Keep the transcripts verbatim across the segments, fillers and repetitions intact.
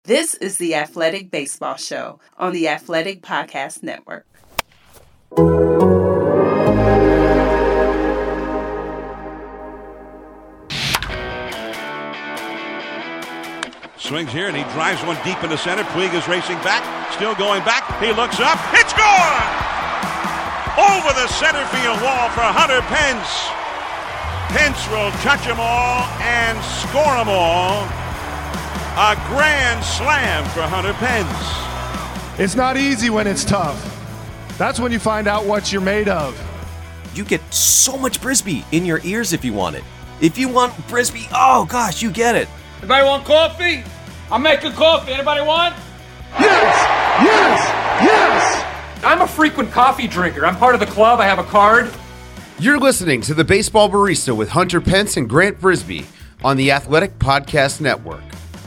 This is the Athletic Baseball Show on the Athletic Podcast Network. Swings here and he drives one deep into center. Puig is racing back, still going back. He looks up. It's gone! Over the center field wall for Hunter Pence. Pence will touch them all and score them all. A grand slam for Hunter Pence. It's not easy when it's tough. That's when you find out what you're made of. You get so much Brisbee in your ears if you want it. If you want Brisbee, oh gosh, you get it. Anybody want coffee? I'm making coffee. Anybody want? Yes! Yes! Yes! I'm a frequent coffee drinker. I'm part of the club. I have a card. You're listening to the Baseball Barista with Hunter Pence and Grant Brisbee on the Athletic Podcast Network.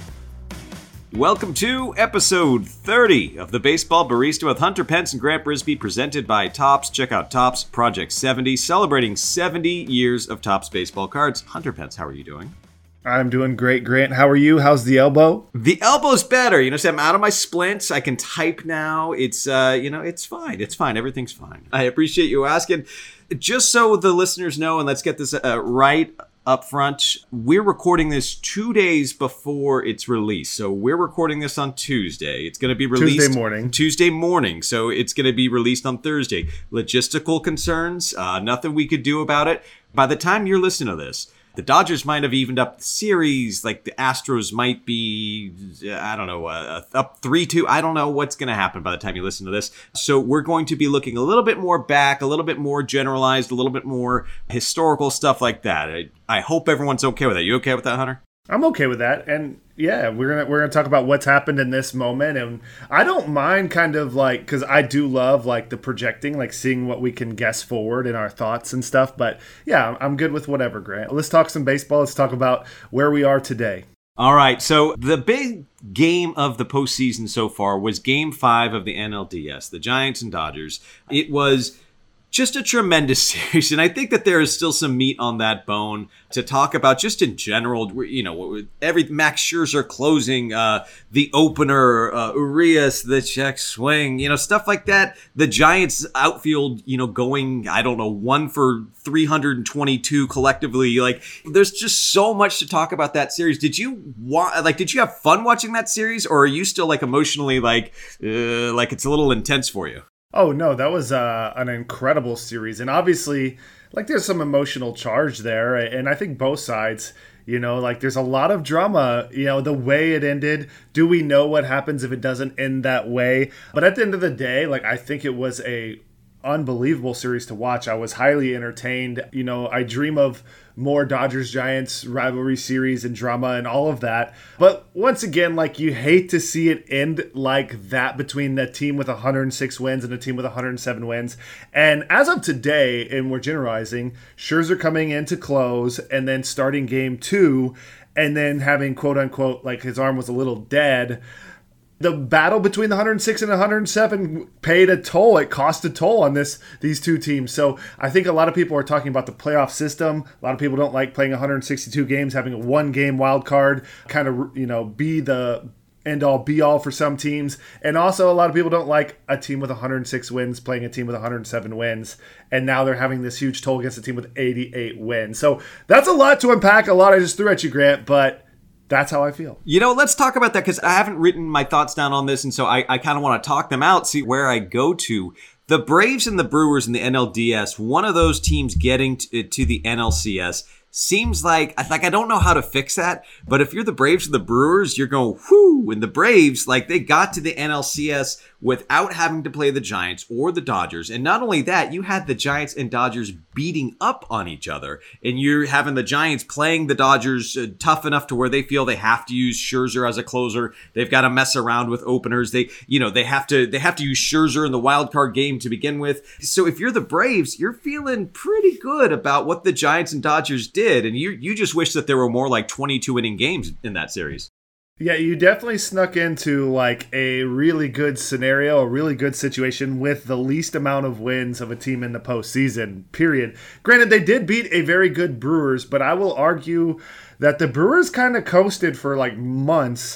Welcome to episode thirty of the Baseball Barista with Hunter Pence and Grant Brisbee, presented by Topps. Check out Topps Project seventy, celebrating seventy years of Topps baseball cards. Hunter Pence, how are you doing? I'm doing great, Grant. How are you? How's the elbow? The elbow's better. You know, so I'm out of my splints. I can type now. It's, uh, you know, it's fine. It's fine. Everything's fine. I appreciate you asking. Just so the listeners know, and let's get this uh, right up front, we're recording this two days before it's released. So we're recording this on Tuesday. It's going to be released Tuesday morning. Tuesday morning. So it's going to be released on Thursday. Logistical concerns, uh, nothing we could do about it. By the time you're listening to this, the Dodgers might have evened up the series. Like the Astros might be, I don't know, uh, up three two. I don't know what's going to happen by the time you listen to this. So we're going to be looking a little bit more back, a little bit more generalized, a little bit more historical stuff like that. I, I hope everyone's okay with that. You okay with that, Hunter? I'm okay with that. And yeah, we're gonna we're gonna talk about what's happened in this moment, and I don't mind kind of like, because I do love like the projecting, like seeing what we can guess forward in our thoughts and stuff. But yeah, I'm good with whatever, Grant. Let's talk some baseball. Let's talk about where we are today. All right, so the big game of the postseason so far was Game Five of the N L D S, the Giants and Dodgers. It was just a tremendous series, and I think that there is still some meat on that bone to talk about just in general. You know, every Max Scherzer closing, uh, the opener, uh, Urias, the check swing, you know, stuff like that. The Giants outfield, you know, going, I don't know, one for three hundred twenty-two collectively. Like, there's just so much to talk about that series. Did you wa- like? Did you have fun watching that series, or are you still like emotionally like, uh, like it's a little intense for you? Oh, no, that was uh, an incredible series. And obviously, like, there's some emotional charge there. And I think both sides, you know, like, there's a lot of drama, you know, the way it ended. Do we know what happens if it doesn't end that way? But at the end of the day, like, I think it was a unbelievable series to watch. I was highly entertained. You know, I dream of more Dodgers-Giants rivalry series and drama and all of that. But once again, like, you hate to see it end like that between a team with one hundred six wins and a team with one hundred seven wins. And as of today, and we're generalizing, Scherzer coming in to close and then starting game two and then having quote-unquote, like, his arm was a little dead. The battle between the one hundred six and one hundred seven paid a toll. It cost a toll on this these two teams. So I think a lot of people are talking about the playoff system. A lot of people don't like playing one hundred sixty-two games, having a one-game wild card kind of, you know, be the end-all, be-all for some teams. And also a lot of people don't like a team with one hundred six wins playing a team with one hundred seven wins. And now they're having this huge toll against a team with eighty-eight wins. So that's a lot to unpack. A lot I just threw at you, Grant, but that's how I feel. You know, let's talk about that, because I haven't written my thoughts down on this, and so I, I kind of want to talk them out, see where I go to. The Braves and the Brewers in the N L D S, one of those teams getting to, to the N L C S, seems like, like I don't know how to fix that, but if you're the Braves or the Brewers, you're going, whoo, and the Braves, like, they got to the N L C S without having to play the Giants or the Dodgers. And not only that, you had the Giants and Dodgers beating up on each other, and you're having the Giants playing the Dodgers uh, tough enough to where they feel they have to use Scherzer as a closer. They've got to mess around with openers. They, you know, they have to, they have to use Scherzer in the wild card game to begin with. So if you're the Braves, you're feeling pretty good about what the Giants and Dodgers did. And you, you just wish that there were more like twenty-two inning games in that series. Yeah, you definitely snuck into like a really good scenario, a really good situation with the least amount of wins of a team in the postseason, period. Granted, they did beat a very good Brewers, but I will argue that the Brewers kind of coasted for like months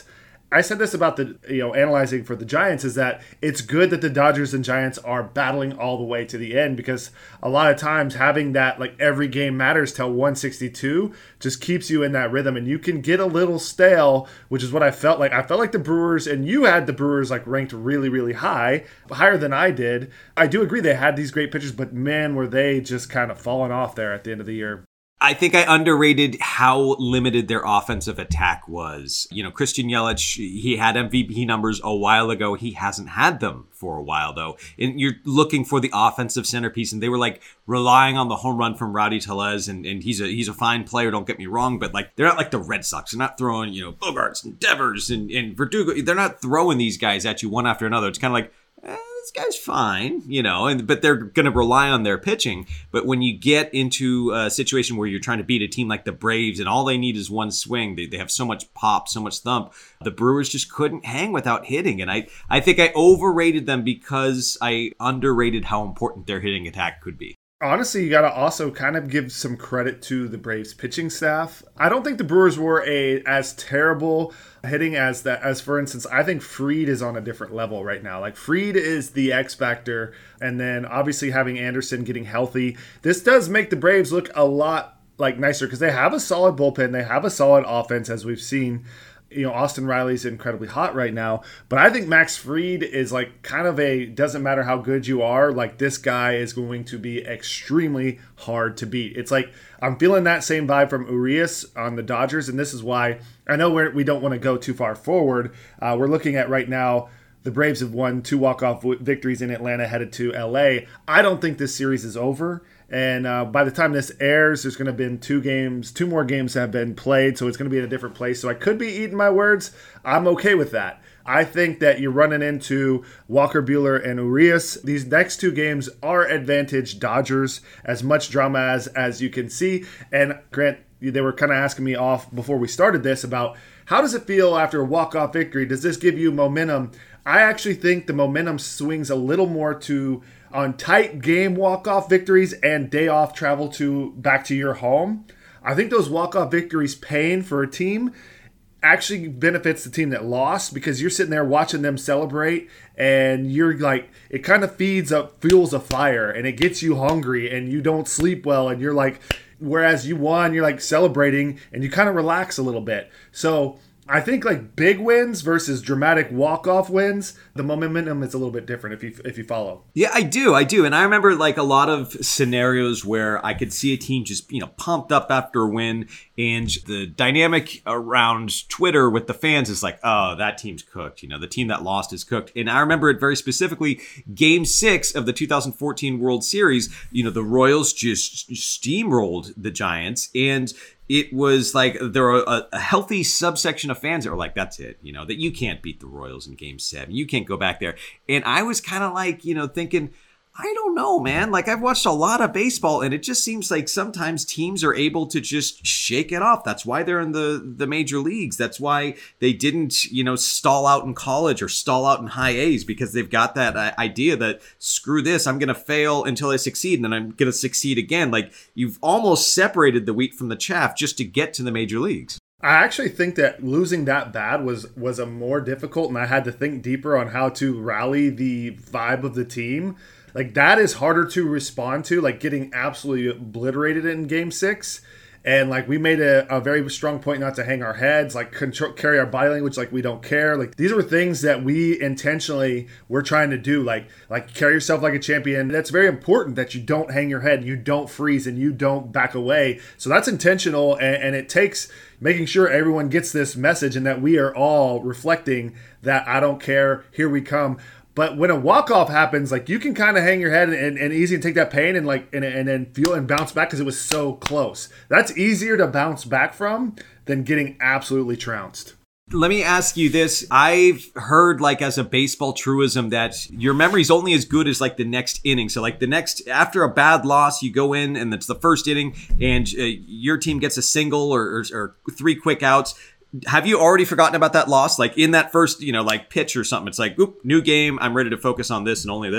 I said this about the, you know, analyzing for the Giants is that it's good that the Dodgers and Giants are battling all the way to the end, because a lot of times having that, like, every game matters till one sixty-two just keeps you in that rhythm, and you can get a little stale, which is what I felt like. I felt like the Brewers, and you had the Brewers like ranked really, really high, higher than I did. I do agree they had these great pitchers, but man, were they just kind of falling off there at the end of the year. I think I underrated how limited their offensive attack was. You know, Christian Yelich, he had M V P numbers a while ago. He hasn't had them for a while, though. And you're looking for the offensive centerpiece, and they were like relying on the home run from Rowdy Tellez, and, and he's a he's a fine player, don't get me wrong, but like they're not like the Red Sox. They're not throwing, you know, Bogarts and Devers and, and Verdugo. They're not throwing these guys at you one after another. It's kind of like, eh, this guy's fine, you know, and but they're going to rely on their pitching. But when you get into a situation where you're trying to beat a team like the Braves and all they need is one swing, they, they have so much pop, so much thump, the Brewers just couldn't hang without hitting. And I, I think I overrated them because I underrated how important their hitting attack could be. Honestly, you got to also kind of give some credit to the Braves pitching staff. I don't think the Brewers were a as terrible hitting as that. As for instance, I think Fried is on a different level right now. Like Fried is the X factor, and then obviously having Anderson getting healthy, this does make the Braves look a lot like nicer because they have a solid bullpen, they have a solid offense, as we've seen. You know, Austin Riley's incredibly hot right now, but I think Max Fried is like kind of a, doesn't matter how good you are, like this guy is going to be extremely hard to beat. It's like, I'm feeling that same vibe from Urias on the Dodgers, and this is why I know we're, we don't want to go too far forward. Uh, we're looking at right now, the Braves have won two walk-off victories in Atlanta, headed to L A. I don't think this series is over. And uh, by the time this airs, there's going to have been two games, two more games that have been played, so it's going to be in a different place. So I could be eating my words. I'm okay with that. I think that you're running into Walker Buehler and Urias. These next two games are advantage Dodgers, as much drama as, as you can see. And Grant, they were kind of asking me off before we started this about how does it feel after a walk-off victory? Does this give you momentum? I actually think the momentum swings a little more to on tight game walk-off victories and day off travel to back to your home. I think those walk-off victories paying for a team actually benefits the team that lost, because you're sitting there watching them celebrate and you're like, it kind of feeds up, fuels a fire, and it gets you hungry and you don't sleep well, and you're like, whereas you won, you're like celebrating and you kind of relax a little bit. So I think like big wins versus dramatic walk-off wins, the momentum is a little bit different if you if you follow. Yeah, I do. I do. And I remember like a lot of scenarios where I could see a team just, you know, pumped up after a win, and the dynamic around Twitter with the fans is like, oh, that team's cooked. You know, the team that lost is cooked. And I remember it very specifically, game six of the two thousand fourteen World Series, you know, the Royals just steamrolled the Giants, and it was like there were a, a healthy subsection of fans that were like, that's it, you know, that you can't beat the Royals in game seven. You can't go back there. And I was kind of like, you know, thinking, I don't know, man. Like, I've watched a lot of baseball, and it just seems like sometimes teams are able to just shake it off. That's why they're in the, the major leagues. That's why they didn't, you know, stall out in college or stall out in high A's, because they've got that uh, idea that, screw this, I'm going to fail until I succeed, and then I'm going to succeed again. Like, you've almost separated the wheat from the chaff just to get to the major leagues. I actually think that losing that bad was was a more difficult, and I had to think deeper on how to rally the vibe of the team. Like, that is harder to respond to, like getting absolutely obliterated in game six. And like, we made a, a very strong point not to hang our heads, like control, carry our body language like we don't care. Like, these were things that we intentionally were trying to do, like like carry yourself like a champion. That's very important, that you don't hang your head, you don't freeze, and you don't back away. So that's intentional, and, and it takes making sure everyone gets this message, and that we are all reflecting that I don't care, here we come. But when a walk-off happens, like, you can kind of hang your head and, and easy to take that pain and like and, and then feel and bounce back because it was so close. That's easier to bounce back from than getting absolutely trounced. Let me ask you this. I've heard, like, as a baseball truism, that your memory's only as good as like the next inning. So like the next, after a bad loss, you go in and it's the first inning and uh, your team gets a single or, or, or three quick outs. Have you already forgotten about that loss? Like in that first, you know, like pitch or something, it's like, oop, new game. I'm ready to focus on this and only this.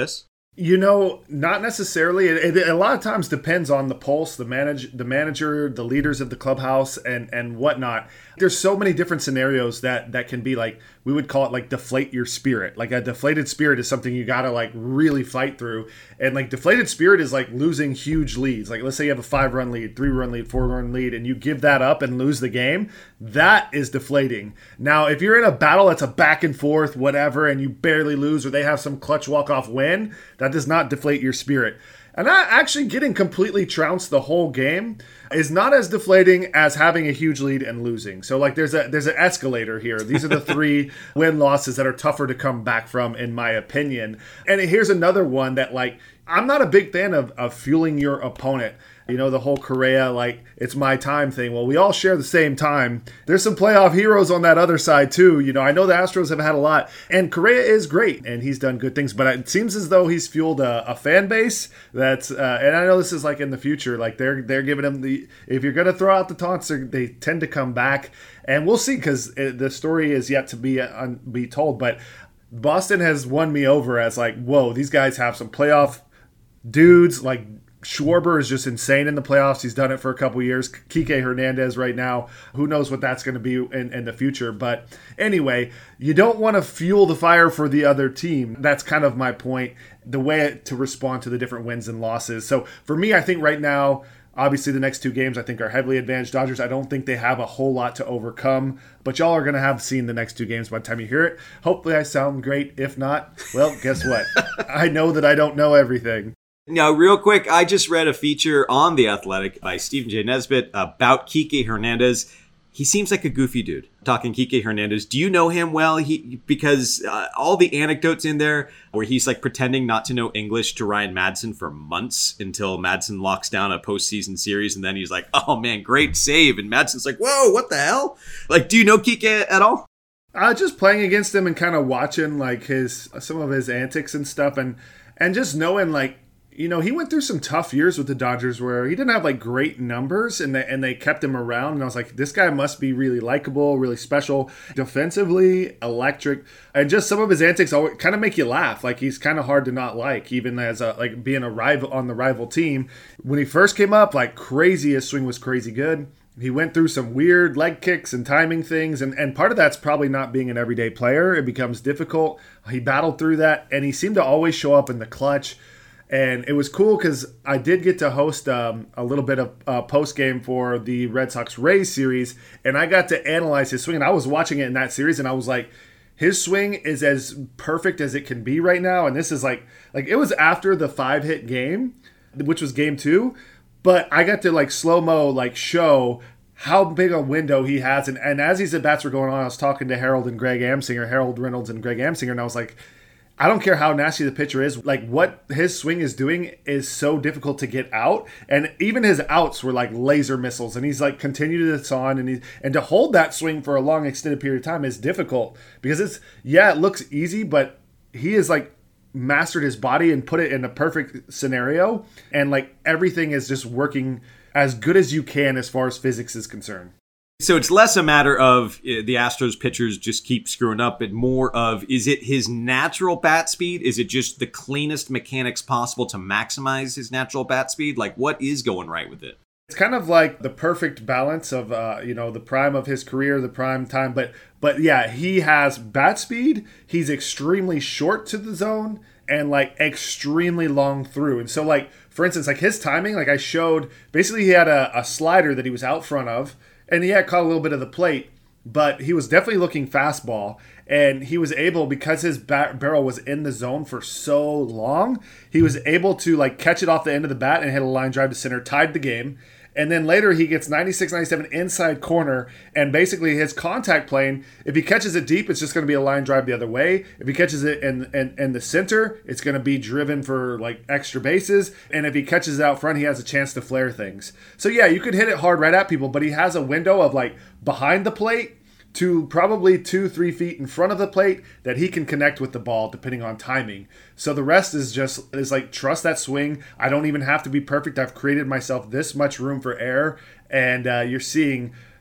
You know, not necessarily. It, it a lot of times depends on the pulse, the manage, the manager, the leaders of the clubhouse, and and whatnot. There's so many different scenarios that that can be like, we would call it like deflate your spirit. Like a deflated spirit is something you gotta like really fight through. And like deflated spirit is like losing huge leads. Like let's say you have a five run lead, three run lead, four run lead, and you give that up and lose the game. That is deflating. Now, if you're in a battle that's a back and forth, whatever, and you barely lose, or they have some clutch walk off win, that does not deflate your spirit. And actually getting completely trounced the whole game is not as deflating as having a huge lead and losing. So like there's a there's an escalator here. These are the three win losses that are tougher to come back from, in my opinion. And here's another one that like I'm not a big fan of of fueling your opponent. You know, the whole Correa, like, it's my time thing. Well, we all share the same time. There's some playoff heroes on that other side, too. You know, I know the Astros have had a lot. And Correa is great, and he's done good things. But it seems as though he's fueled a, a fan base that's, uh, and I know this is like in the future, like they're they're giving him the, if you're going to throw out the taunts, they tend to come back. And we'll see, because the story is yet to be, uh, be told. But Boston has won me over as like, whoa, these guys have some playoff dudes, like, Schwarber is just insane in the playoffs. He's done it for a couple years. Kike Hernandez right now, who knows what that's going to be in, in the future. But anyway, you don't want to fuel the fire for the other team. That's kind of my point, the way to respond to the different wins and losses. So for me, I think right now, obviously the next two games I think are heavily advantaged Dodgers. I don't think they have a whole lot to overcome, but y'all are going to have seen the next two games by the time you hear it. Hopefully I sound great. If not, well, guess what? I know that I don't know everything. Now, real quick, I just read a feature on The Athletic by Stephen J. Nesbitt about Kike Hernandez. He seems like a goofy dude. Talking Kike Hernandez, do you know him well? He because uh, all the anecdotes in there where he's like pretending not to know English to Ryan Madson for months until Madson locks down a postseason series, and then he's like, "Oh man, great save!" And Madson's like, "Whoa, what the hell?" Like, do you know Kike at all? Uh, just playing against him and kind of watching like his some of his antics and stuff, and and just knowing like. You know, he went through some tough years with the Dodgers where he didn't have, like, great numbers, and they, and they kept him around. And I was like, this guy must be really likable, really special, defensively, electric. And just some of his antics always kind of make you laugh. Like, he's kind of hard to not like, even as, a, like, being a rival on the rival team. When he first came up, like, crazy, his swing was crazy good. He went through some weird leg kicks and timing things, and, and part of that's probably not being an everyday player. It becomes difficult. He battled through that, and he seemed to always show up in the clutch. And it was cool because I did get to host um, a little bit of uh, post-game for the Red Sox-Rays series, and I got to analyze his swing. And I was watching it in that series, and I was like, his swing is as perfect as it can be right now. And this is like, like it was after the five-hit game, which was game two, but I got to like slow-mo like show how big a window he has. And, and as these at-bats were going on, I was talking to Harold and Greg Amsinger, Harold Reynolds and Greg Amsinger, and I was like, I don't care how nasty the pitcher is. Like, what his swing is doing is so difficult to get out. And even his outs were like laser missiles. And he's like continued this on. And he, and to hold that swing for a long extended period of time is difficult. Because it's, yeah, it looks easy, but he is like mastered his body and put it in a perfect scenario. And like everything is just working as good as you can as far as physics is concerned. So it's less a matter of uh, the Astros pitchers just keep screwing up, and more of, is it his natural bat speed? Is it just the cleanest mechanics possible to maximize his natural bat speed? Like, what is going right with it? It's kind of like the perfect balance of, uh, you know, the prime of his career, the prime time. But, but yeah, he has bat speed. He's extremely short to the zone and like extremely long through. And so like, for instance, like his timing, like I showed, basically he had a, a slider that he was out front of, and he had caught a little bit of the plate, but he was definitely looking fastball. And he was able, because his bat barrel was in the zone for so long, he was able to like catch it off the end of the bat and hit a line drive to center, tied the game. And then later he gets ninety-six ninety-seven inside corner, and basically his contact plane, if he catches it deep, it's just going to be a line drive the other way. If he catches it in, in, in the center, it's going to be driven for like extra bases. And if he catches it out front, he has a chance to flare things. So yeah, you could hit it hard right at people, but he has a window of like behind the plate to probably two, three feet in front of the plate that he can connect with the ball depending on timing. So the rest is just, is like, trust that swing. I don't even have to be perfect. I've created myself this much room for error. And uh, you're seeing,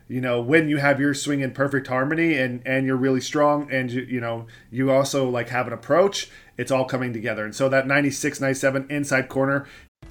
you know, when you have your swing in perfect harmony and, and you're really strong and, you, you know, you also like have an approach, it's all coming together. And so that ninety-six ninety-seven inside corner.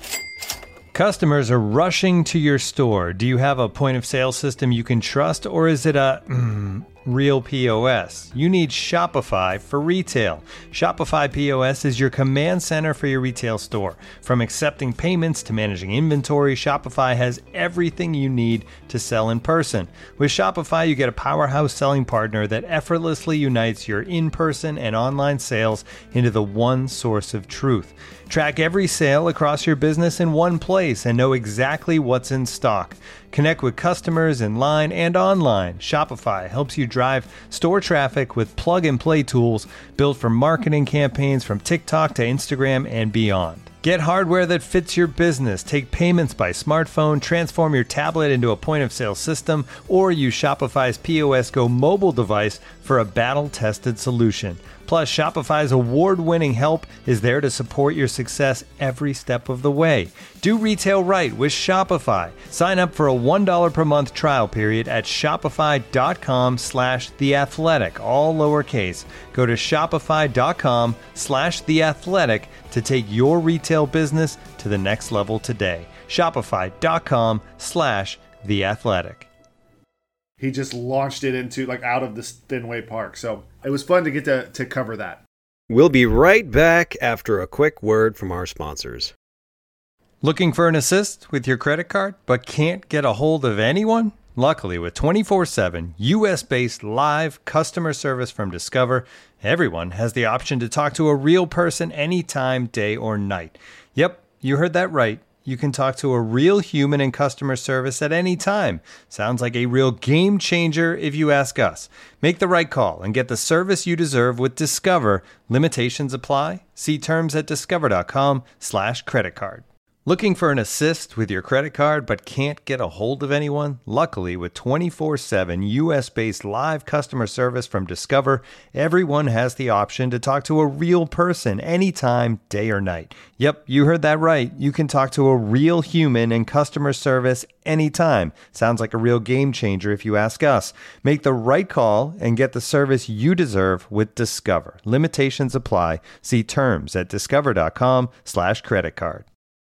Customers are rushing to your store. Do you have a point of sale system you can trust, or is it a mm, real P O S? You need Shopify for retail. Shopify P O S is your command center for your retail store. From accepting payments to managing inventory, Shopify has everything you need to sell in person. With Shopify, you get a powerhouse selling partner that effortlessly unites your in-person and online sales into the one source of truth. Track every sale across your business in one place and know exactly what's in stock. Connect with customers in line and online. Shopify helps you drive store traffic with plug-and-play tools built for marketing campaigns from TikTok to Instagram and beyond. Get hardware that fits your business. Take payments by smartphone, transform your tablet into a point-of-sale system, or use Shopify's P O S Go mobile device for a battle-tested solution. Plus, Shopify's award-winning help is there to support your success every step of the way. Do retail right with Shopify. Sign up for a one dollar per month trial period at shopify.com slash theathletic, all lowercase. Go to shopify.com slash theathletic to take your retail business to the next level today. Shopify.com slash theathletic. He just launched it into like out of this Fenway Park. So it was fun to get to, to cover that. We'll be right back after a quick word from our sponsors. Looking for an assist with your credit card but can't get a hold of anyone? Luckily, with twenty-four seven U S-based live customer service from Discover, everyone has the option to talk to a real person anytime, day or night. Yep, you heard that right. You can talk to a real human in customer service at any time. Sounds like a real game changer if you ask us. Make the right call and get the service you deserve with Discover. Limitations apply. See terms at discover.com slash credit card. Looking for an assist with your credit card but can't get a hold of anyone? Luckily, with twenty-four seven U S-based live customer service from Discover, everyone has the option to talk to a real person anytime, day or night. Yep, you heard that right. You can talk to a real human in customer service anytime. Sounds like a real game changer if you ask us. Make the right call and get the service you deserve with Discover. Limitations apply. See terms at discover.com slash credit card.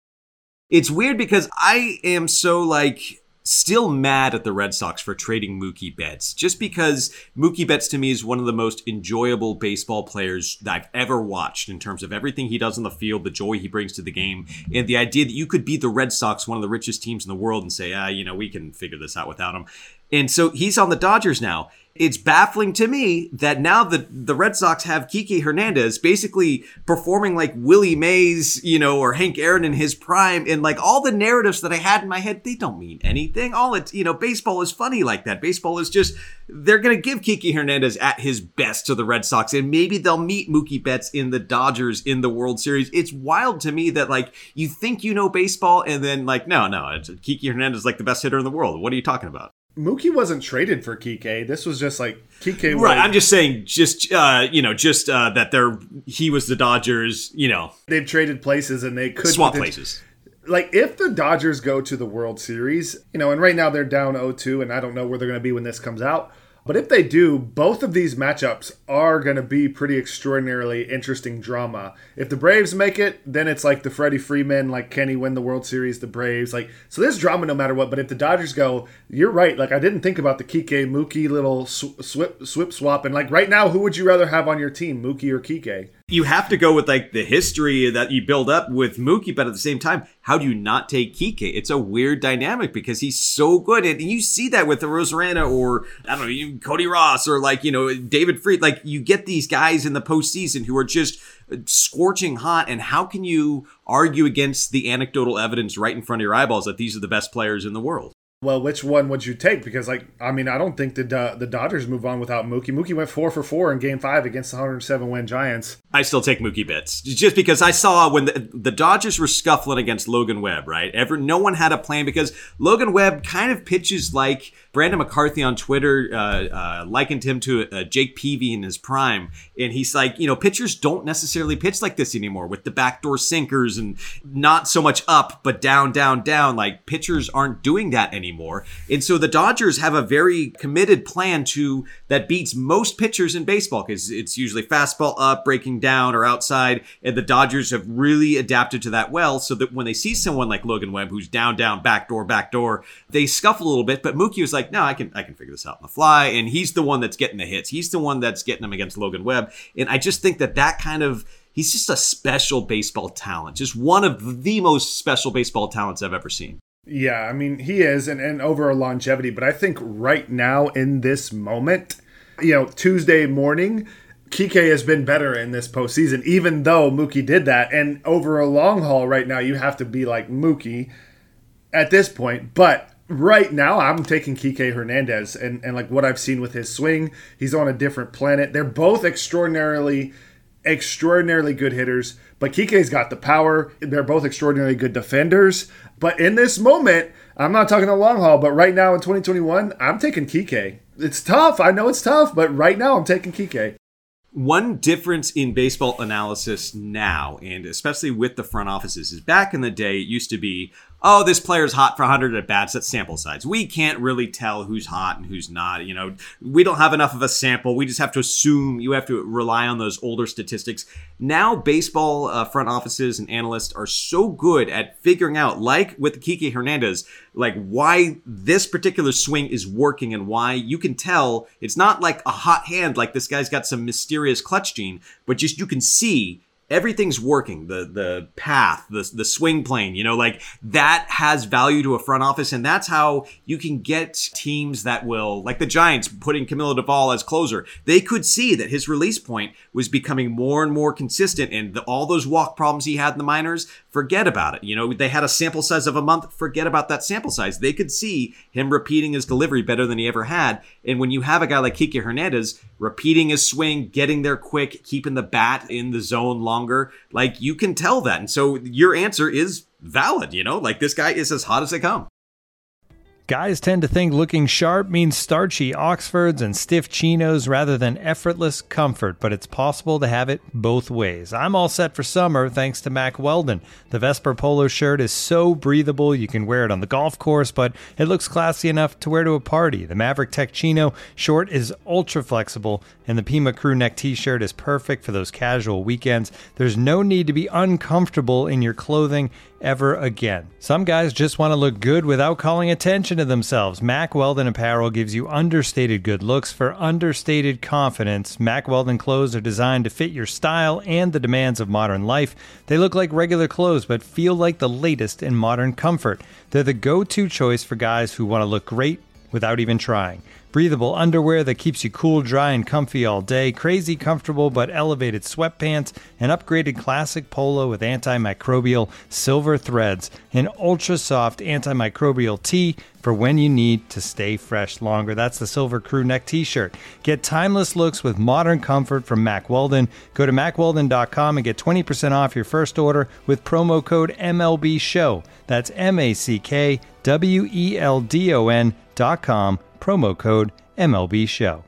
It's weird because I am so, like, still mad at the Red Sox for trading Mookie Betts. Just because Mookie Betts, to me, is one of the most enjoyable baseball players that I've ever watched in terms of everything he does on the field, the joy he brings to the game, and the idea that you could beat the Red Sox, one of the richest teams in the world, and say, ah, you know, we can figure this out without him. And so he's on the Dodgers now. It's baffling to me that now the, the Red Sox have Kike Hernandez basically performing like Willie Mays, you know, or Hank Aaron in his prime. And like all the narratives that I had in my head, they don't mean anything. All it, you know, baseball is funny like that. Baseball is just, they're going to give Kike Hernandez at his best to the Red Sox. And maybe they'll meet Mookie Betts in the Dodgers in the World Series. It's wild to me that like you think you know baseball and then like, no, no, it's, Kike Hernandez is like the best hitter in the world. What are you talking about? Mookie wasn't traded for Kike. This was just like Kike. Was, right. I'm just saying, just uh, you know, just uh, that they're he was the Dodgers. You know, they've traded places and they could swap places. Like if the Dodgers go to the World Series, you know, and right now they're down oh two, and I don't know where they're going to be when this comes out. But if they do, both of these matchups are going to be pretty extraordinarily interesting drama. If the Braves make it, then it's like the Freddie Freeman, like, can he win the World Series, the Braves? Like, so there's drama no matter what. But if the Dodgers go, you're right. Like, I didn't think about the Kike Mookie little sw- swip, swip swap. And like right now, who would you rather have on your team, Mookie or Kike? You have to go with like the history that you build up with Mookie, but at the same time, how do you not take Kike? It's a weird dynamic because he's so good. And you see that with the Rosarena or, I don't know, Cody Ross or like, you know, David Freed. Like you get these guys in the postseason who are just scorching hot. And how can you argue against the anecdotal evidence right in front of your eyeballs that these are the best players in the world? Well, which one would you take? Because, like, I mean, I don't think the uh, the Dodgers move on without Mookie. Mookie went four for four in Game Five against the one hundred seven win Giants. I still take Mookie Betts just because I saw when the, the Dodgers were scuffling against Logan Webb. Right, Ever no one had a plan because Logan Webb kind of pitches like Brandon McCarthy on Twitter uh, uh, likened him to uh, Jake Peavy in his prime, and he's like, you know, pitchers don't necessarily pitch like this anymore with the backdoor sinkers and not so much up but down, down, down. Like pitchers aren't doing that anymore. anymore. And so the Dodgers have a very committed plan to that beats most pitchers in baseball, because it's usually fastball up, breaking down, or outside. And the Dodgers have really adapted to that well, so that when they see someone like Logan Webb who's down, down, backdoor, backdoor, they scuffle a little bit. But Mookie was like, no, I can I can figure this out on the fly. And he's the one that's getting the hits. He's the one that's getting them against Logan Webb. And I just think that that kind of, he's just a special baseball talent, just one of the most special baseball talents I've ever seen. Yeah, I mean, he is, and, and over a longevity. But I think right now in this moment, you know, Tuesday morning, Kike has been better in this postseason, even though Mookie did that. And over a long haul right now, you have to be like Mookie at this point. But right now, I'm taking Kike Hernandez. And, and like what I've seen with his swing, he's on a different planet. They're both extraordinarily, extraordinarily good hitters. But Kike's got the power. They're both extraordinarily good defenders. But in this moment, I'm not talking the long haul, but right now in twenty twenty-one, I'm taking Kike. It's tough. I know it's tough, but right now I'm taking Kike. One difference in baseball analysis now, and especially with the front offices, is back in the day, it used to be, oh, this player's hot for one hundred at-bats. That's sample size. We can't really tell who's hot and who's not. You know, we don't have enough of a sample. We just have to assume. You have to rely on those older statistics. Now, baseball uh, front offices and analysts are so good at figuring out, like with Kike Hernandez, like why this particular swing is working and why you can tell it's not like a hot hand, like this guy's got some mysterious clutch gene, but just you can see everything's working. The the path, the the swing plane, you know, like that has value to a front office, and that's how you can get teams that will, like the Giants putting Camilo Doval as closer. They could see that his release point was becoming more and more consistent, and the, all those walk problems he had in the minors, forget about it. You know, they had a sample size of a month, forget about that sample size. They could see him repeating his delivery better than he ever had. And when you have a guy like Kike Hernandez repeating his swing, getting there quick, keeping the bat in the zone longer, like you can tell that. And so your answer is valid, you know, like this guy is as hot as they come. Guys tend to think looking sharp means starchy Oxfords and stiff chinos rather than effortless comfort, but it's possible to have it both ways. I'm all set for summer thanks to Mack Weldon. The Vesper polo shirt is so breathable you can wear it on the golf course, but it looks classy enough to wear to a party. The Maverick Tech Chino short is ultra flexible, and the Pima crew neck t-shirt is perfect for those casual weekends. There's no need to be uncomfortable in your clothing ever again. Some guys just want to look good without calling attention to themselves. Mack Weldon apparel gives you understated good looks for understated confidence. Mack Weldon clothes are designed to fit your style and the demands of modern life. They look like regular clothes but feel like the latest in modern comfort. They're the go-to choice for guys who want to look great without even trying. Breathable underwear that keeps you cool, dry, and comfy all day. Crazy comfortable but elevated sweatpants. An upgraded classic polo with antimicrobial silver threads. An ultra-soft antimicrobial tee for when you need to stay fresh longer. That's the Silver Crew Neck t-shirt. Get timeless looks with modern comfort from Mack Weldon. Go to mack weldon dot com and get twenty percent off your first order with promo code M L B show. That's M A C K W E L D O N dot com. Promo code M L B show.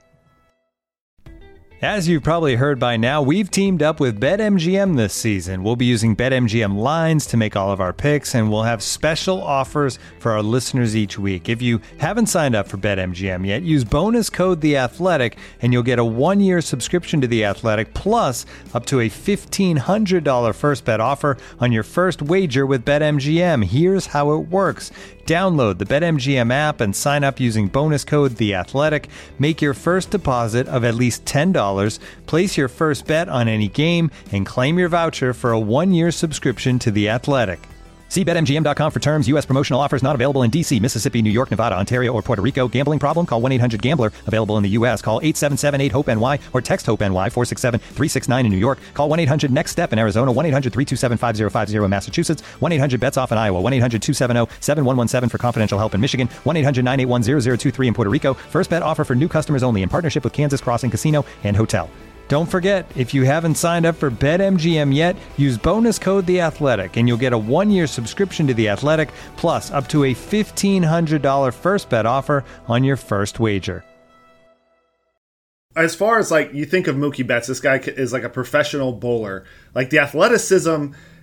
As you've probably heard by now, we've teamed up with BetMGM this season. We'll be using BetMGM lines to make all of our picks, and we'll have special offers for our listeners each week. If you haven't signed up for BetMGM yet, use bonus code The Athletic, and you'll get a one-year subscription to The Athletic, plus up to a fifteen hundred dollars first bet offer on your first wager with BetMGM. Here's how it works. Download the BetMGM app and sign up using bonus code The Athletic. Make your first deposit of at least ten dollars, place your first bet on any game, and claim your voucher for a one-year subscription to The Athletic. See Bet M G M dot com for terms. U S promotional offers not available in D C, Mississippi, New York, Nevada, Ontario, or Puerto Rico. Gambling problem? Call one eight hundred gambler. Available in the U S. Call eight seven seven eight hope N Y or text HOPE-NY four six seven three six nine in New York. Call one eight hundred next step in Arizona. one eight hundred three two seven five zero five zero in Massachusetts. one eight hundred bets off in Iowa. one eight hundred two seven zero seven one one seven for confidential help in Michigan. one eight hundred nine eight one zero zero two three in Puerto Rico. First bet offer for new customers only in partnership with Kansas Crossing Casino and Hotel. Don't forget, if you haven't signed up for BetMGM yet, use bonus code The Athletic, and you'll get a one-year subscription to The Athletic, plus up to a fifteen hundred dollars first bet offer on your first wager. As far as, like, you think of Mookie Betts, this guy is like a professional bowler. Like, the athleticism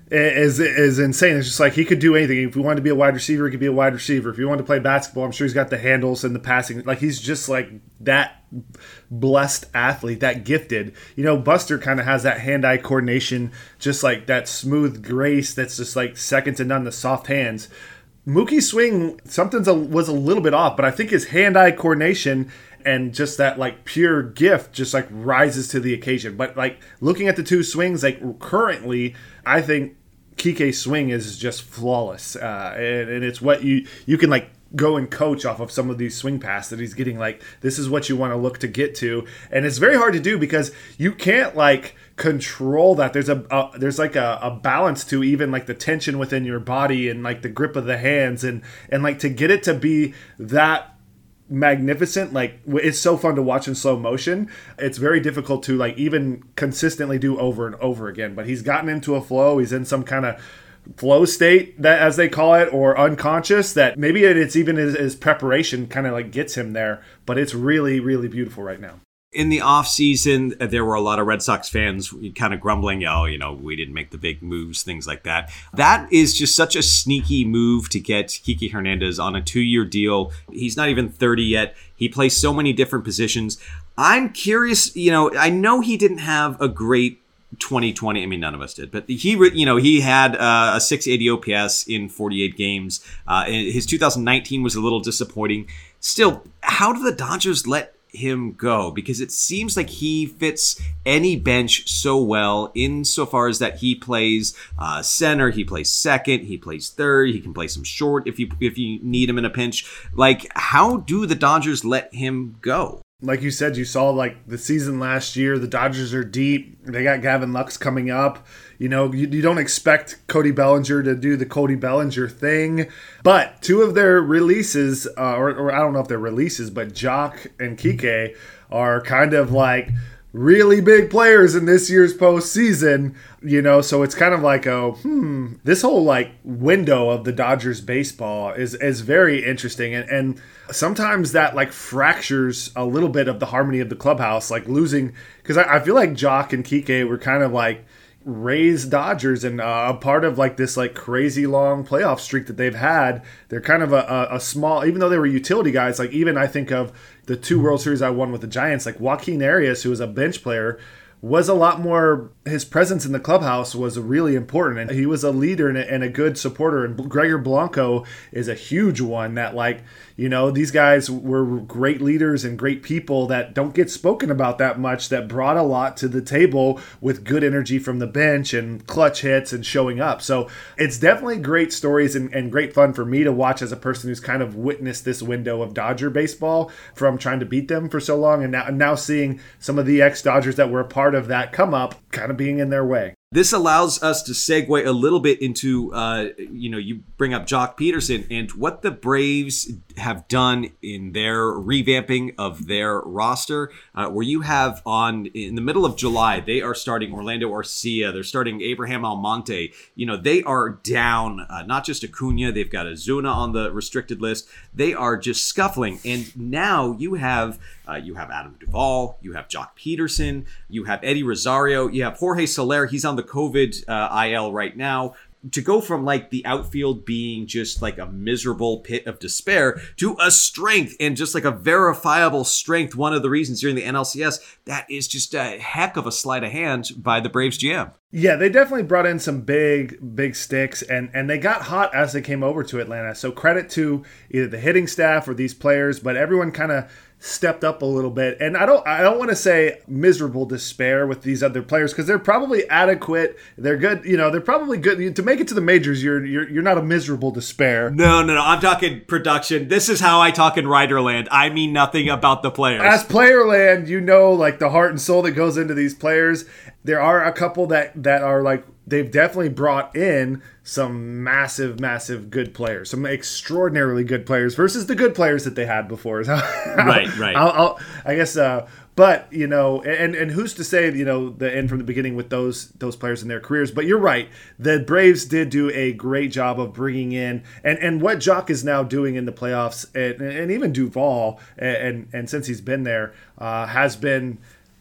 is is insane. It's just like he could do anything. If he wanted to be a wide receiver, he could be a wide receiver. If he wanted to play basketball, I'm sure he's got the handles and the passing. Like he's just like that blessed athlete, that gifted. You know, Buster kind of has that hand-eye coordination, just like that smooth grace that's just like second to none, the soft hands. Mookie's swing, something was a little bit off, but I think his hand-eye coordination and just that like pure gift just like rises to the occasion. But like looking at the two swings, like currently, I think Kike's swing is just flawless, uh, and, and it's what you you can like go and coach off of some of these swing passes that he's getting. Like this is what you want to look to get to, and it's very hard to do because you can't like control that. There's a, a there's like a, a balance to even like the tension within your body and like the grip of the hands, and and like to get it to be that magnificent. Like it's so fun to watch in slow motion. It's very difficult to like even consistently do over and over again, but he's gotten into a flow. He's in some kind of flow state, that as they call it, or unconscious, that maybe it's even his, his preparation kind of like gets him there, but it's really really beautiful right now. In the offseason, there were a lot of Red Sox fans kind of grumbling, oh, you know, we didn't make the big moves, things like that. That is just such a sneaky move to get Kike Hernandez on a two-year deal. He's not even thirty yet. He plays so many different positions. I'm curious, you know, I know he didn't have a great twenty twenty. I mean, none of us did, but he, you know, he had uh, a six eighty O P S in forty-eight games. Uh, his two thousand nineteen was a little disappointing. Still, how do the Dodgers let him go? Because it seems like he fits any bench so well insofar as that he plays uh, center, he plays second, he plays third, he can play some short if you if you need him in a pinch. Like, how do the Dodgers let him go? Like you said, you saw like the season last year, the Dodgers are deep. They got Gavin Lux coming up. You know, you, you don't expect Cody Bellinger to do the Cody Bellinger thing. But two of their releases, uh, or, or I don't know if they're releases, but Jock and Kike are kind of like really big players in this year's postseason. You know, so it's kind of like, oh, hmm, this whole like window of the Dodgers baseball is is very interesting. And, and sometimes that like fractures a little bit of the harmony of the clubhouse, like losing, because I, I feel like Jock and Kike were kind of like raised Dodgers and uh, a part of like this like crazy long playoff streak that they've had. They're kind of a, a, a small, even though they were utility guys, like even I think of the two World Series I won with the Giants, like Joaquin Arias, who was a bench player, was a lot more, his presence in the clubhouse was really important, and he was a leader and a, and a good supporter. And Gregor Blanco is a huge one that, like, you know, these guys were great leaders and great people that don't get spoken about that much, that brought a lot to the table with good energy from the bench and clutch hits and showing up. So it's definitely great stories and, and great fun for me to watch as a person who's kind of witnessed this window of Dodger baseball from trying to beat them for so long, and now, and now seeing some of the ex-Dodgers that were a part of that come up kind of being in their way. This allows us to segue a little bit into, uh, you know, you bring up Jock Peterson and what the Braves have done in their revamping of their roster, uh, where you have on, in the middle of July, they are starting Orlando Arcia, they're starting Abraham Almonte. You know, they are down, uh, not just Acuna, they've got Ozuna on the restricted list. They are just scuffling. And now you have Uh, you have Adam Duvall, you have Jock Peterson, you have Eddie Rosario, you have Jorge Soler. He's on the COVID uh, I L right now. To go from like the outfield being just like a miserable pit of despair to a strength, and just like a verifiable strength, one of the reasons you're in the N L C S, that is just a heck of a sleight of hand by the Braves G M. Yeah, they definitely brought in some big, big sticks, and, and they got hot as they came over to Atlanta. So credit to either the hitting staff or these players, but everyone kind of stepped up a little bit. And I don't I don't want to say miserable despair with these other players, because they're probably adequate. They're good, you know, they're probably good. To make it to the majors, you're you're you're not a miserable despair. No, no, no. I'm talking production. This is how I talk in Riderland. I mean nothing about the players. As Playerland, you know, like the heart and soul that goes into these players. There are a couple that that are like, they've definitely brought in some massive, massive good players, some extraordinarily good players versus the good players that they had before. right, right. I'll, I'll, I guess, uh, but you know, and and who's to say, you know, the end from the beginning with those those players in their careers? But you're right, the Braves did do a great job of bringing in, and and what Jock is now doing in the playoffs, and, and even Duvall, and and since he's been there, uh, has been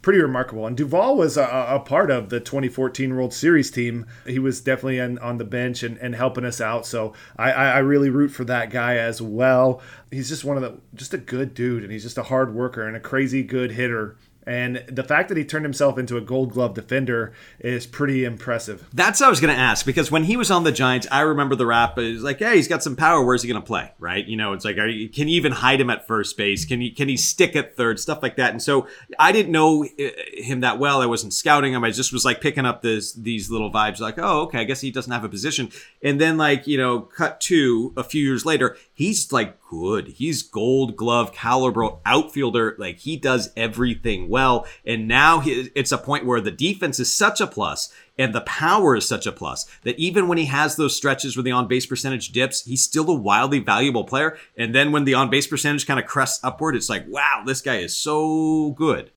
pretty remarkable. And Duvall was a, a part of the twenty fourteen World Series team. He was definitely on, on the bench and, and helping us out. So I, I really root for that guy as well. He's just one of the, just a good dude, and he's just a hard worker and a crazy good hitter. And the fact that he turned himself into a Gold Glove defender is pretty impressive. That's what I was going to ask, because when he was on the Giants, I remember the rap. It was like, hey, he's got some power. Where's he going to play? Right? You know, it's like, are you, can you even hide him at first base? Can he, can he stick at third? Stuff like that. And so I didn't know him that well. I wasn't scouting him. I just was like picking up this, these little vibes like, oh, okay, I guess he doesn't have a position. And then like, you know, cut to a few years later, he's like good. He's Gold Glove caliber outfielder. Like he does everything well. And now he, it's a point where the defense is such a plus and the power is such a plus that even when he has those stretches where the on-base percentage dips, he's still a wildly valuable player. And then when the on-base percentage kind of crests upward, it's like, wow, this guy is so good.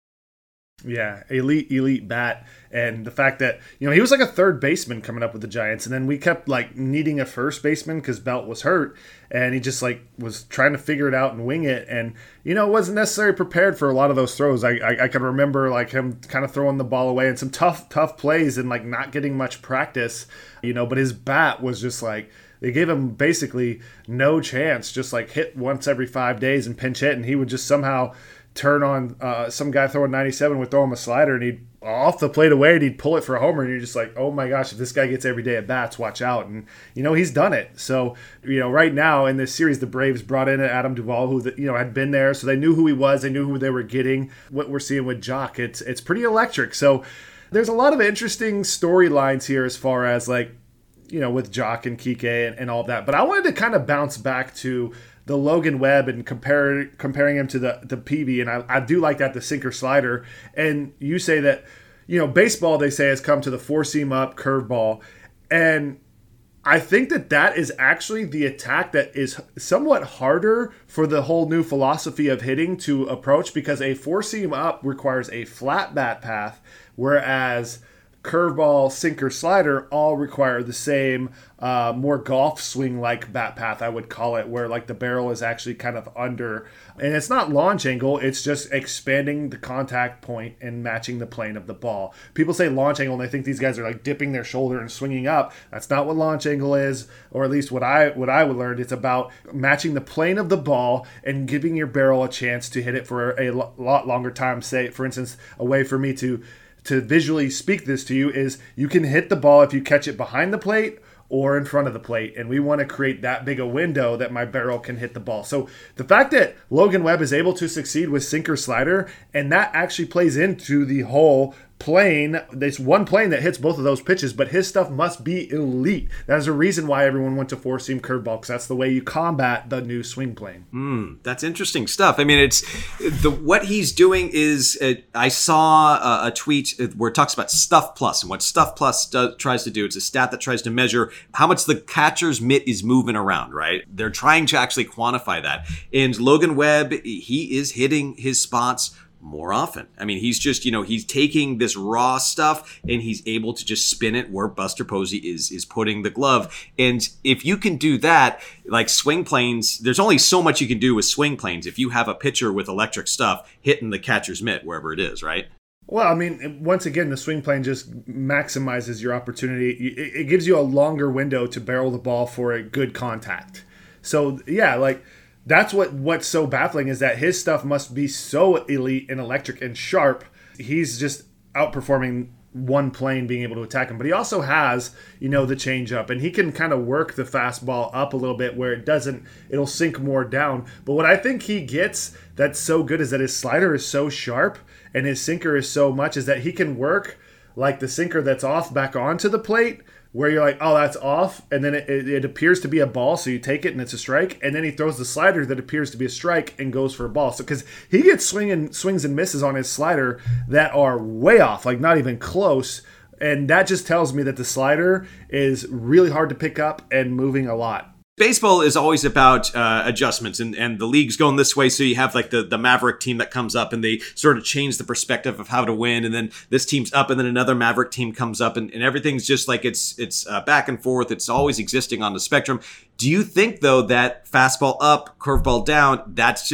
Yeah, elite, elite bat. And the fact that, you know, he was like a third baseman coming up with the Giants. And then we kept like needing a first baseman because Belt was hurt. And he just like was trying to figure it out and wing it. And, you know, wasn't necessarily prepared for a lot of those throws. I, I, I can remember like him kind of throwing the ball away and some tough, tough plays and like not getting much practice, you know, but his bat was just like, they gave him basically no chance, just like hit once every five days and pinch hit. And he would just somehow turn on uh, some guy throwing ninety-seven would throw him a slider and he'd off the plate away and he'd pull it for a homer, and you're just like, oh my gosh, if this guy gets every day at bats, watch out. And you know, he's done it. So, you know, right now in this series, the Braves brought in Adam Duvall, who, you know, had been there, so they knew who he was, they knew who they were getting. What we're seeing with Jock, it's it's pretty electric. So there's a lot of interesting storylines here as far as like, you know, with Jock and Kike and, and all of that. But I wanted to kind of bounce back to the Logan Webb and compare comparing him to the, the P B. And I, I do like that, the sinker slider. And you say that, you know, baseball, they say, has come to the four-seam up curveball. And I think that that is actually the attack that is somewhat harder for the whole new philosophy of hitting to approach, because a four-seam up requires a flat bat path, whereas curveball, sinker, slider all require the same uh, more golf swing like bat path, I would call it, where like the barrel is actually kind of under, and it's not launch angle, it's just expanding the contact point and matching the plane of the ball. People say launch angle and they think these guys are like dipping their shoulder and swinging up. That's not what launch angle is, or at least what I what I would learn. It's about matching the plane of the ball and giving your barrel a chance to hit it for a lot longer time. Say, for instance, a way for me to to visually speak this to you is you can hit the ball if you catch it behind the plate or in front of the plate, and we want to create that big a window that my barrel can hit the ball. So the fact that Logan Webb is able to succeed with sinker slider, and that actually plays into the whole plane. There's one plane that hits both of those pitches, but his stuff must be elite. That's a reason why everyone went to four-seam curveball, because that's the way you combat the new swing plane. Mm, that's interesting stuff. I mean, it's the what he's doing is uh, I saw a, a tweet where it talks about Stuff Plus, and what Stuff Plus does, tries to do, it's a stat that tries to measure how much the catcher's mitt is moving around, right? They're trying to actually quantify that. And Logan Webb, he is hitting his spots more often. I mean, he's just, you know, he's taking this raw stuff and he's able to just spin it where Buster Posey is is putting the glove. And if you can do that, like swing planes, there's only so much you can do with swing planes if you have a pitcher with electric stuff hitting the catcher's mitt wherever it is, right? Well, I mean, once again, the swing plane just maximizes your opportunity. It gives you a longer window to barrel the ball for a good contact. So, yeah, like, that's what what's so baffling, is that his stuff must be so elite and electric and sharp. He's just outperforming one plane being able to attack him. But he also has, you know, the changeup, and he can kind of work the fastball up a little bit where it doesn't, it'll sink more down. But what I think he gets that's so good is that his slider is so sharp and his sinker is so much, is that he can work like the sinker that's off back onto the plate, where you're like, oh, that's off, and then it, it, it appears to be a ball, so you take it and it's a strike, and then he throws the slider that appears to be a strike and goes for a ball. So because he gets swinging swings and misses on his slider that are way off, like not even close, and that just tells me that the slider is really hard to pick up and moving a lot. Baseball is always about uh, adjustments, and, and the league's going this way, so you have like the, the Maverick team that comes up and they sort of change the perspective of how to win, and then this team's up and then another Maverick team comes up, and, and everything's just like it's it's uh, back and forth. It's always existing on the spectrum. Do you think, though, that fastball up, curveball down, that's just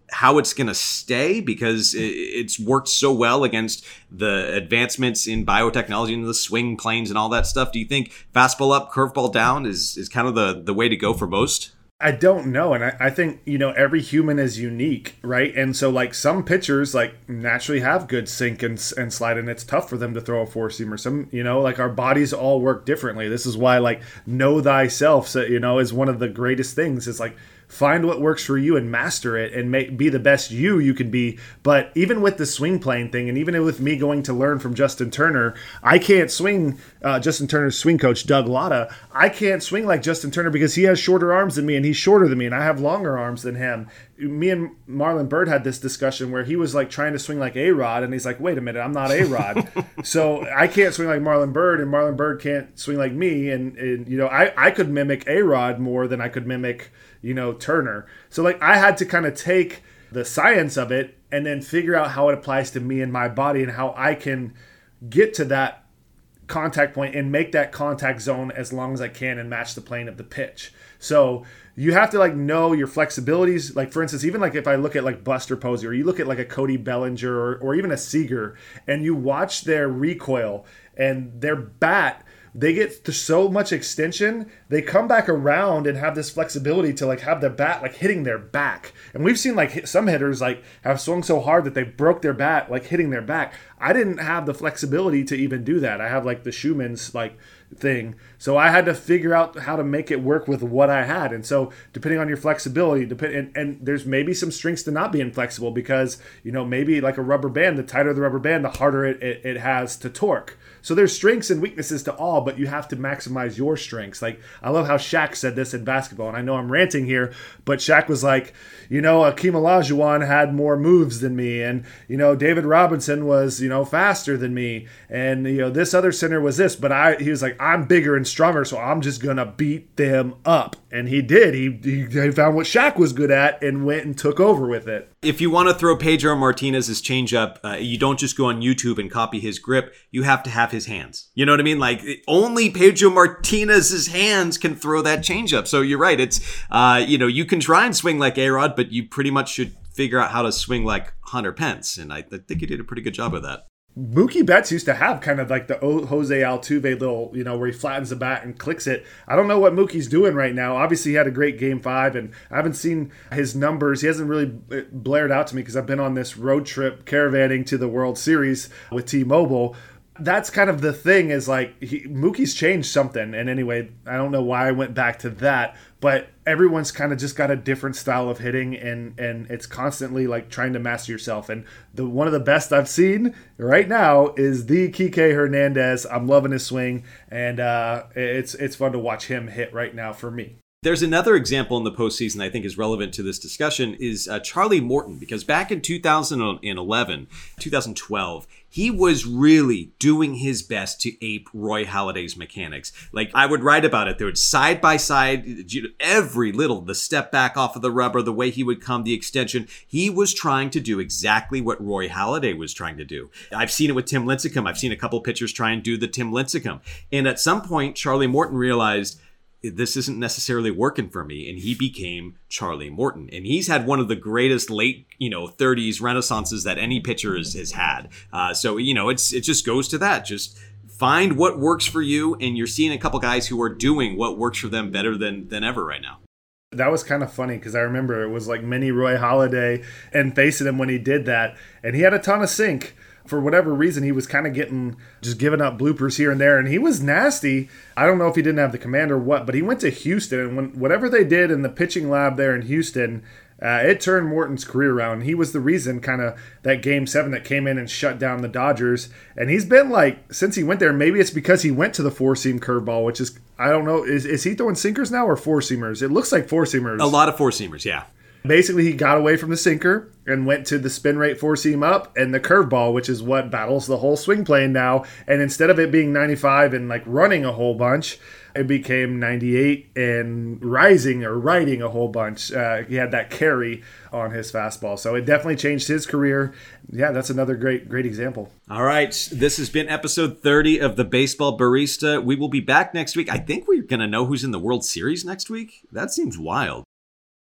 how it's going to stay because it's worked so well against the advancements in biotechnology and the swing planes and all that stuff. Do you think fastball up, curveball down is, is kind of the, the way to go for most? I don't know. And I, I think, you know, every human is unique, right? And so, like, some pitchers, like, naturally have good sink and, and slide, and it's tough for them to throw a four-seamer. Some, you know, like, our bodies all work differently. This is why, like, know thyself, so, you know, is one of the greatest things. It's like, find what works for you and master it and make, be the best you you can be. But even with the swing plane thing, and even with me going to learn from Justin Turner, I can't swing, uh, Justin Turner's swing coach, Doug Latta, I can't swing like Justin Turner because he has shorter arms than me and he's shorter than me and I have longer arms than him. Me and Marlon Byrd had this discussion where he was like trying to swing like A-Rod and he's like, wait a minute, I'm not A-Rod. So I can't swing like Marlon Byrd and Marlon Byrd can't swing like me. And, and you know, I, I could mimic A-Rod more than I could mimic, you know, Turner. So like I had to kind of take the science of it and then figure out how it applies to me and my body and how I can get to that contact point and make that contact zone as long as I can and match the plane of the pitch. So you have to like know your flexibilities. Like for instance, even like if I look at like Buster Posey or you look at like a Cody Bellinger or, or even a Seager and you watch their recoil and their bat, they get to so much extension, they come back around and have this flexibility to like have their bat like hitting their back. And we've seen like some hitters like have swung so hard that they broke their bat like hitting their back. I didn't have the flexibility to even do that. I have like the Schumann's like thing. So I had to figure out how to make it work with what I had. And so depending on your flexibility, depend and, and there's maybe some strengths to not being flexible because, you know, maybe like a rubber band, the tighter the rubber band, the harder it, it, it has to torque. So there's strengths and weaknesses to all, but you have to maximize your strengths. Like, I love how Shaq said this in basketball, and I know I'm ranting here, but Shaq was like, you know, Akeem Olajuwon had more moves than me, and, you know, David Robinson was, you know, faster than me, and, you know, this other center was this, but I, he was like, I'm bigger and stronger, so I'm just going to beat them up. And he did. He, he found what Shaq was good at and went and took over with it. If you want to throw Pedro Martinez's changeup, uh, you don't just go on YouTube and copy his grip. You have to have his hands. You know what I mean? Like, only Pedro Martinez's hands can throw that changeup. So you're right. It's, uh, you know, you can try and swing like A-Rod, but you pretty much should figure out how to swing like Hunter Pence. And I, I think he did a pretty good job of that. Mookie Betts used to have kind of like the Jose Altuve little, you know, where he flattens the bat and clicks it. I don't know what Mookie's doing right now. Obviously, he had a great game five, and I haven't seen his numbers. He hasn't really blared out to me because I've been on this road trip caravanning to the World Series with T-Mobile. That's kind of the thing is like he, Mookie's changed something. And anyway, I don't know why I went back to that, but everyone's kind of just got a different style of hitting and, and it's constantly like trying to master yourself. And the one of the best I've seen right now is the Kike Hernandez. I'm loving his swing and uh, it's, it's fun to watch him hit right now for me. There's another example in the postseason I think is relevant to this discussion is uh, Charlie Morton, because back in two thousand eleven, two thousand twelve, he was really doing his best to ape Roy Halladay's mechanics. Like, I would write about it. There would side by side, every little, the step back off of the rubber, the way he would come, the extension. He was trying to do exactly what Roy Halladay was trying to do. I've seen it with Tim Lincecum. I've seen a couple pitchers try and do the Tim Lincecum. And at some point, Charlie Morton realized, this isn't necessarily working for me. And he became Charlie Morton. And he's had one of the greatest late, you know, thirties renaissances that any pitcher has, has had. Uh, so, you know, it's it just goes to that. Just find what works for you. And you're seeing a couple guys who are doing what works for them better than, than ever right now. That was kind of funny because I remember it was like mini Roy Halladay and facing him when he did that. And he had a ton of sink. For whatever reason, he was kind of getting, just giving up bloopers here and there, and he was nasty. I don't know if he didn't have the command or what, but he went to Houston, and when whatever they did in the pitching lab there in Houston, uh, it turned Morton's career around. He was the reason kind of that game seven that came in and shut down the Dodgers, and he's been like, since he went there, maybe it's because he went to the four-seam curveball, which is, I don't know, is, is he throwing sinkers now or four-seamers? It looks like four-seamers. A lot of four-seamers, yeah. Basically, he got away from the sinker and went to the spin rate four-seam up and the curveball, which is what battles the whole swing plane now. And instead of it being ninety-five and like running a whole bunch, it became ninety-eight and rising or riding a whole bunch. Uh, he had that carry on his fastball. So it definitely changed his career. Yeah, that's another great, great example. All right. This has been episode thirty of the Baseball Barista. We will be back next week. I think we're going to know who's in the World Series next week. That seems wild.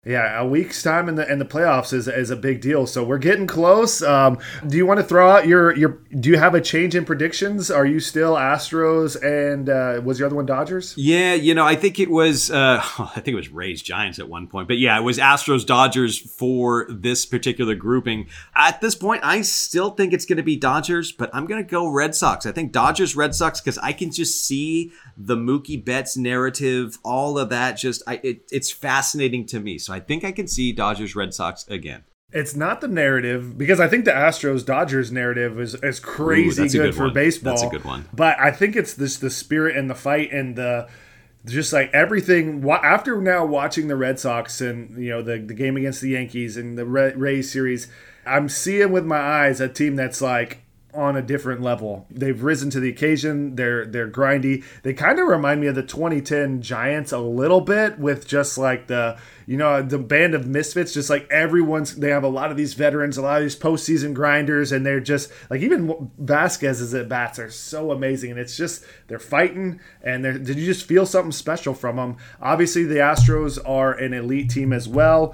Yeah, a week's time in the in the playoffs is is a big deal. So we're getting close. Um, do you want to throw out your your? Do you have a change in predictions? Are you still Astros and uh, was your other one Dodgers? Yeah, you know, I think it was. Uh, I think it was Rays Giants at one point, but yeah, it was Astros Dodgers for this particular grouping. At this point, I still think it's going to be Dodgers, but I'm going to go Red Sox. I think Dodgers Red Sox because I can just see the Mookie Betts narrative, all of that. Just I, it, it's fascinating to me. So I think I can see Dodgers Red Sox again. It's not the narrative because I think the Astros Dodgers narrative is, is crazy Ooh, good, good for one. baseball. That's a good one. But I think it's this the spirit and the fight and the just like everything. After now watching the Red Sox and you know the, the game against the Yankees and the Rays series, I'm seeing with my eyes a team that's like on a different level. They've risen to the occasion. They're they're grindy. They kind of remind me of the twenty ten Giants a little bit with just like the, you know, the band of misfits, just like everyone's, they have a lot of these veterans, a lot of these postseason grinders, and they're just like, even Vasquez's at bats are so amazing. And it's just, they're fighting and they're, did you just feel something special from them? Obviously the Astros are an elite team as well.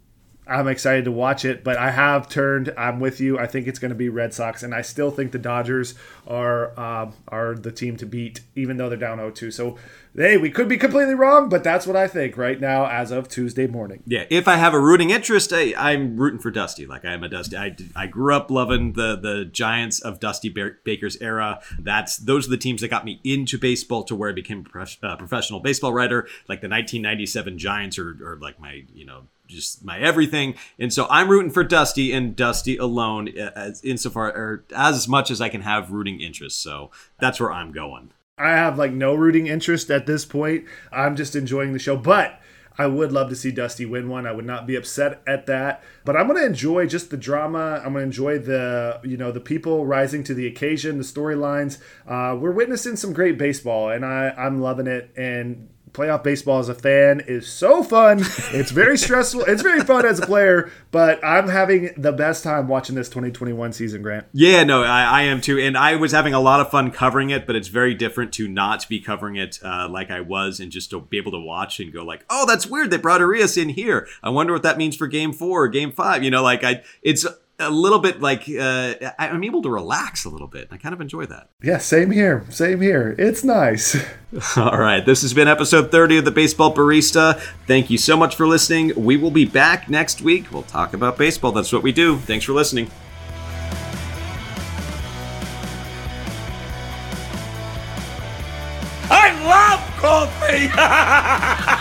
I'm excited to watch it, but I have turned. I'm with you. I think it's going to be Red Sox, and I still think the Dodgers are uh, are the team to beat, even though they're down oh two. So, hey, we could be completely wrong, but that's what I think right now as of Tuesday morning. Yeah, if I have a rooting interest, I, I'm rooting for Dusty. Like I am a Dusty. I, I grew up loving the the Giants of Dusty Baker's era. That's those are the teams that got me into baseball to where I became a prof, uh, professional baseball writer. Like the nineteen ninety-seven Giants are, are like my you know. just my everything. And so I'm rooting for Dusty and Dusty alone as insofar or as much as I can have rooting interest. So that's where I'm going. I have like no rooting interest at this point. I'm just enjoying the show, but I would love to see Dusty win one. I would not be upset at that, but I'm going to enjoy just the drama. I'm going to enjoy the, you know, the people rising to the occasion, the storylines. Uh, we're witnessing some great baseball and I, I'm loving it. And playoff baseball as a fan is so fun. It's very stressful. It's very fun as a player, but I'm having the best time watching this twenty twenty-one season, Grant. Yeah, no, I, I am too. And I was having a lot of fun covering it, but it's very different to not be covering it uh, like I was and just to be able to watch and go like, oh, that's weird. They brought Arias in here. I wonder what that means for game four or game five. You know, like I, it's a little bit like uh, I'm able to relax a little bit. I kind of enjoy that. Yeah, same here. Same here. It's nice. All right. This has been episode thirty of the Baseball Barista. Thank you so much for listening. We will be back next week. We'll talk about baseball. That's what we do. Thanks for listening. I love coffee!